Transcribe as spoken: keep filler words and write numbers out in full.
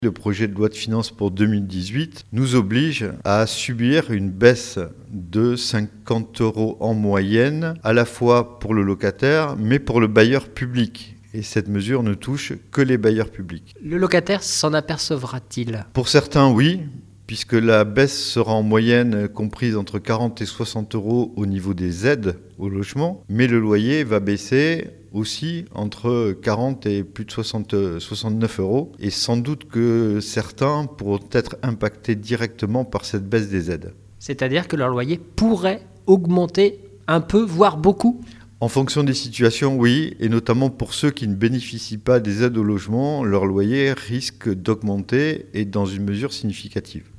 Le projet de loi de finances pour deux mille dix-huit nous oblige à subir une baisse de cinquante euros en moyenne, à la fois pour le locataire, mais pour le bailleur public. Et cette mesure ne touche que les bailleurs publics. Le locataire s'en apercevra-t-il ? Pour certains, oui, puisque la baisse sera en moyenne comprise entre quarante et soixante euros au niveau des aides au logement, mais le loyer va baisser aussi entre quarante et plus de soixante, soixante-neuf euros. Et sans doute que certains pourront être impactés directement par cette baisse des aides. C'est-à-dire que leur loyer pourrait augmenter un peu, voire beaucoup ? En fonction des situations, oui, et notamment pour ceux qui ne bénéficient pas des aides au logement, leur loyer risque d'augmenter et dans une mesure significative.